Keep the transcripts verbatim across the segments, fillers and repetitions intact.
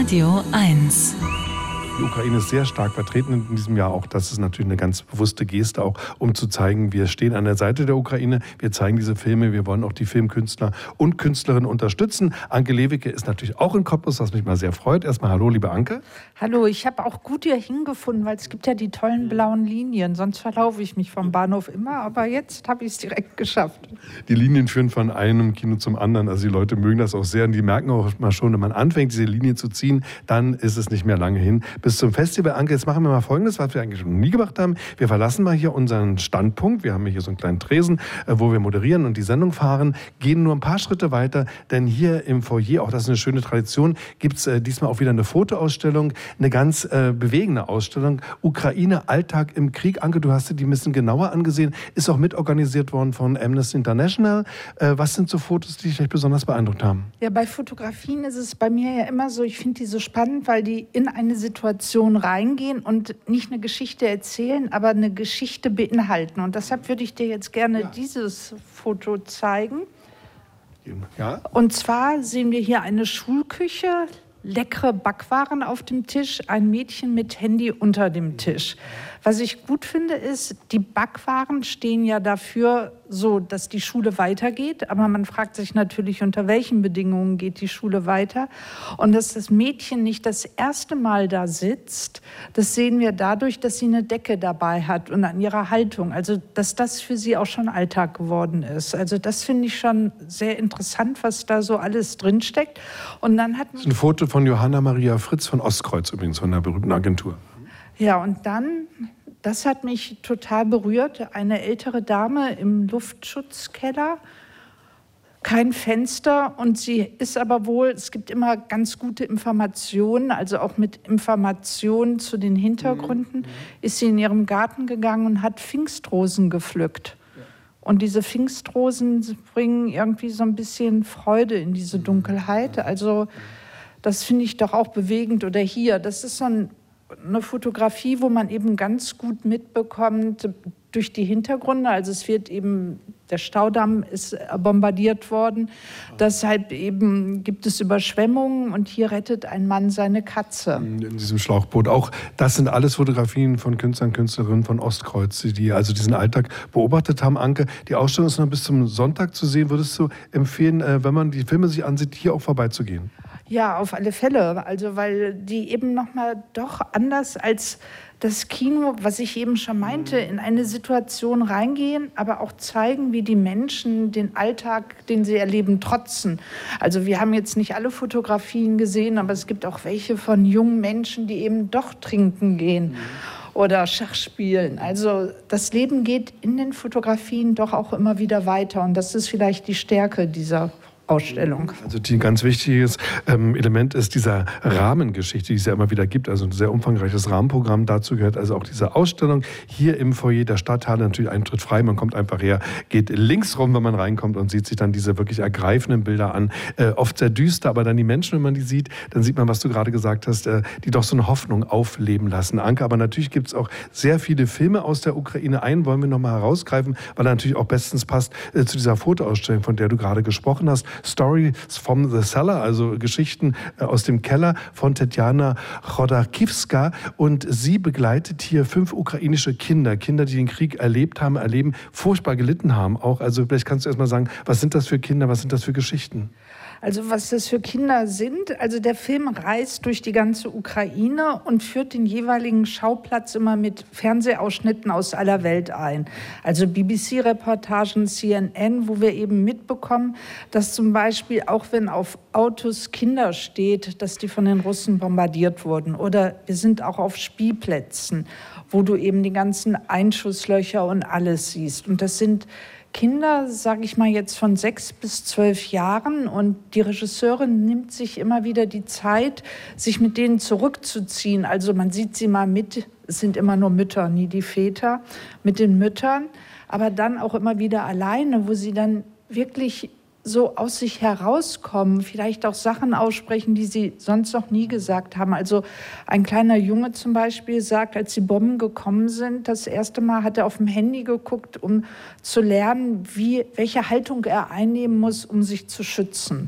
Radio eins. Die Ukraine ist sehr stark vertreten in diesem Jahr. Auch das ist natürlich eine ganz bewusste Geste, auch um zu zeigen, wir stehen an der Seite der Ukraine. Wir zeigen diese Filme. Wir wollen auch die Filmkünstler und Künstlerinnen unterstützen. Anke Lewicke ist natürlich auch in Cottbus, was mich mal sehr freut. Erstmal hallo, liebe Anke. Hallo, ich habe auch gut hier hingefunden, weil es gibt ja die tollen blauen Linien. Sonst verlaufe ich mich vom Bahnhof immer, aber jetzt habe ich es direkt geschafft. Die Linien führen von einem Kino zum anderen. Also die Leute mögen das auch sehr und die merken auch mal schon, wenn man anfängt, diese Linie zu ziehen, dann ist es nicht mehr lange hin bis zum Festival. Anke, jetzt machen wir mal Folgendes, was wir eigentlich noch nie gemacht haben. Wir verlassen mal hier unseren Standpunkt. Wir haben hier so einen kleinen Tresen, wo wir moderieren und die Sendung fahren, gehen nur ein paar Schritte weiter, denn hier im Foyer, auch das ist eine schöne Tradition, gibt es äh, diesmal auch wieder eine Fotoausstellung, eine ganz äh, bewegende Ausstellung. Ukraine, Alltag im Krieg. Anke, du hast dir die ein bisschen genauer angesehen, ist auch mitorganisiert worden von Amnesty International. Äh, was sind so Fotos, die dich vielleicht besonders beeindruckt haben? Ja, bei Fotografien ist es bei mir ja immer so, ich finde die so spannend, weil die in eine Situation reingehen und nicht eine Geschichte erzählen, aber eine Geschichte beinhalten. Und deshalb würde ich dir jetzt gerne ja. dieses Foto zeigen. Ja. Und zwar sehen wir hier eine Schulküche, leckere Backwaren auf dem Tisch, ein Mädchen mit Handy unter dem Tisch. Was ich gut finde, ist, die Backwaren stehen ja dafür so, dass die Schule weitergeht. Aber man fragt sich natürlich, unter welchen Bedingungen geht die Schule weiter. Und dass das Mädchen nicht das erste Mal da sitzt, das sehen wir dadurch, dass sie eine Decke dabei hat und an ihrer Haltung. Also, dass das für sie auch schon Alltag geworden ist. Also, das finde ich schon sehr interessant, was da so alles drinsteckt. Und dann hat das ist ein Foto von Johanna Maria Fritz von Ostkreuz übrigens, von der berühmten Agentur. Ja, und dann, das hat mich total berührt, eine ältere Dame im Luftschutzkeller, kein Fenster und sie ist aber wohl, es gibt immer ganz gute Informationen, also auch mit Informationen zu den Hintergründen, mhm. ist sie in ihrem Garten gegangen und hat Pfingstrosen gepflückt. Ja. Und diese Pfingstrosen bringen irgendwie so ein bisschen Freude in diese Dunkelheit, also das finde ich doch auch bewegend. Oder hier, das ist so ein eine Fotografie, wo man eben ganz gut mitbekommt durch die Hintergründe, also es wird eben, der Staudamm ist bombardiert worden, deshalb eben gibt es Überschwemmungen und hier rettet ein Mann seine Katze. In diesem Schlauchboot. Auch das sind alles Fotografien von Künstlern, Künstlerinnen von Ostkreuz, die also diesen Alltag beobachtet haben. Anke, die Ausstellung ist noch bis zum Sonntag zu sehen. Würdest du empfehlen, wenn man die Filme sich ansieht, hier auch vorbeizugehen? Ja, auf alle Fälle. Also weil die eben nochmal doch anders als das Kino, was ich eben schon meinte, in eine Situation reingehen, aber auch zeigen, wie die Menschen den Alltag, den sie erleben, trotzen. Also wir haben jetzt nicht alle Fotografien gesehen, aber es gibt auch welche von jungen Menschen, die eben doch trinken gehen oder Schach spielen. Also das Leben geht in den Fotografien doch auch immer wieder weiter und das ist vielleicht die Stärke dieser Ausstellung. Also die ganz wichtiges ähm, Element ist dieser Rahmengeschichte, die es ja immer wieder gibt, also ein sehr umfangreiches Rahmenprogramm. Dazu gehört also auch diese Ausstellung hier im Foyer der Stadthalle, natürlich Eintritt frei, man kommt einfach her, geht links rum, wenn man reinkommt und sieht sich dann diese wirklich ergreifenden Bilder an. Äh, oft sehr düster, aber dann die Menschen, wenn man die sieht, dann sieht man, was du gerade gesagt hast, äh, die doch so eine Hoffnung aufleben lassen. Anke, aber natürlich gibt es auch sehr viele Filme aus der Ukraine. Einen wollen wir nochmal herausgreifen, weil er natürlich auch bestens passt äh, zu dieser Fotoausstellung, von der du gerade gesprochen hast. Stories from the Cellar, also Geschichten aus dem Keller von Tetjana Chodakiwska. Und sie begleitet hier fünf ukrainische Kinder, Kinder, die den Krieg erlebt haben, erleben, furchtbar gelitten haben auch. Also vielleicht kannst du erst mal sagen, was sind das für Kinder, was sind das für Geschichten? Also was das für Kinder sind, also der Film reist durch die ganze Ukraine und führt den jeweiligen Schauplatz immer mit Fernsehausschnitten aus aller Welt ein. Also B B C-Reportagen, C N N, wo wir eben mitbekommen, dass zum Beispiel auch wenn auf Autos Kinder steht, dass die von den Russen bombardiert wurden. Oder wir sind auch auf Spielplätzen, wo du eben die ganzen Einschusslöcher und alles siehst. Und das sind Kinder, sage ich mal jetzt von sechs bis zwölf Jahren und die Regisseurin nimmt sich immer wieder die Zeit, sich mit denen zurückzuziehen. Also man sieht sie mal mit, es sind immer nur Mütter, nie die Väter, mit den Müttern, aber dann auch immer wieder alleine, wo sie dann wirklich so aus sich herauskommen, vielleicht auch Sachen aussprechen, die sie sonst noch nie gesagt haben. Also ein kleiner Junge zum Beispiel sagt, als die Bomben gekommen sind, das erste Mal hat er auf dem Handy geguckt, um zu lernen, wie, welche Haltung er einnehmen muss, um sich zu schützen.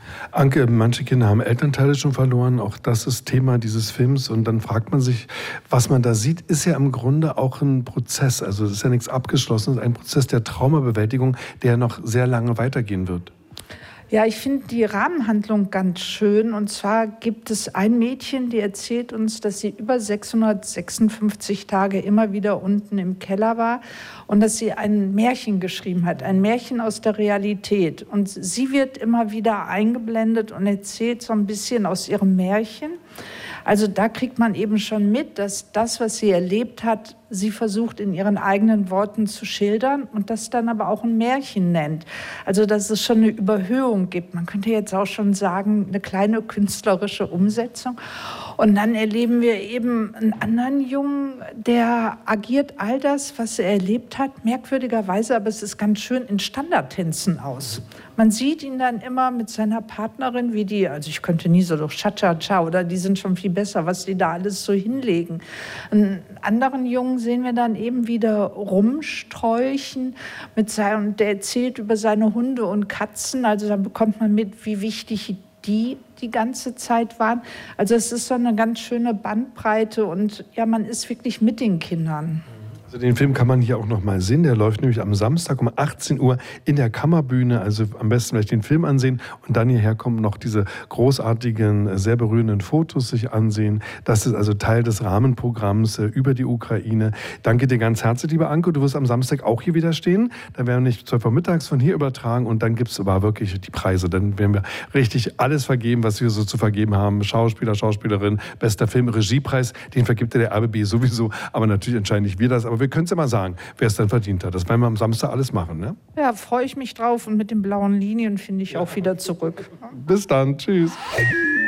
Anke, manche Kinder haben Elternteile schon verloren. Auch das ist Thema dieses Films. Und dann fragt man sich, was man da sieht, ist ja im Grunde auch ein Prozess. Also es ist ja nichts Abgeschlossenes, ein Prozess der Traumabewältigung, der noch sehr lange weitergehen wird. Ja, ich finde die Rahmenhandlung ganz schön. Und zwar gibt es ein Mädchen, die erzählt uns, dass sie über sechshundertsechsundfünfzig Tage immer wieder unten im Keller war und dass sie ein Märchen geschrieben hat, ein Märchen aus der Realität. Und sie wird immer wieder eingeblendet und erzählt so ein bisschen aus ihrem Märchen. Also da kriegt man eben schon mit, dass das, was sie erlebt hat, sie versucht in ihren eigenen Worten zu schildern und das dann aber auch ein Märchen nennt. Also dass es schon eine Überhöhung gibt. Man könnte jetzt auch schon sagen, eine kleine künstlerische Umsetzung. Und dann erleben wir eben einen anderen Jungen, der agiert all das, was er erlebt hat, merkwürdigerweise, aber es ist ganz schön in Standardtänzen aus. Man sieht ihn dann immer mit seiner Partnerin, wie die, also ich könnte nie so durch Cha-Cha-Cha oder die sind schon viel besser, was die da alles so hinlegen. Einen anderen Jungen sehen wir dann eben wieder rumsträuchen mit seinem, der erzählt über seine Hunde und Katzen, also da bekommt man mit, wie wichtig die die ganze Zeit waren. Also es ist so eine ganz schöne Bandbreite und ja, man ist wirklich mit den Kindern. Also den Film kann man hier auch noch mal sehen. Der läuft nämlich am Samstag um achtzehn Uhr in der Kammerbühne. Also am besten vielleicht den Film ansehen und dann hierher kommen noch diese großartigen, sehr berührenden Fotos sich ansehen. Das ist also Teil des Rahmenprogramms über die Ukraine. Danke dir ganz herzlich, liebe Anke. Du wirst am Samstag auch hier wieder stehen. Dann werden wir nicht zwölf Uhr mittags von hier übertragen und dann gibt es aber wirklich die Preise. Dann werden wir richtig alles vergeben, was wir so zu vergeben haben. Schauspieler, Schauspielerin, bester Film, Regiepreis. Den vergibt der R B B sowieso. Aber natürlich entscheiden nicht wir das. Aber wir können es ja mal sagen, wer es dann verdient hat. Das werden wir am Samstag alles machen, ne? Ja, freue ich mich drauf und mit den blauen Linien finde ich auch wieder zurück. Bis dann, tschüss.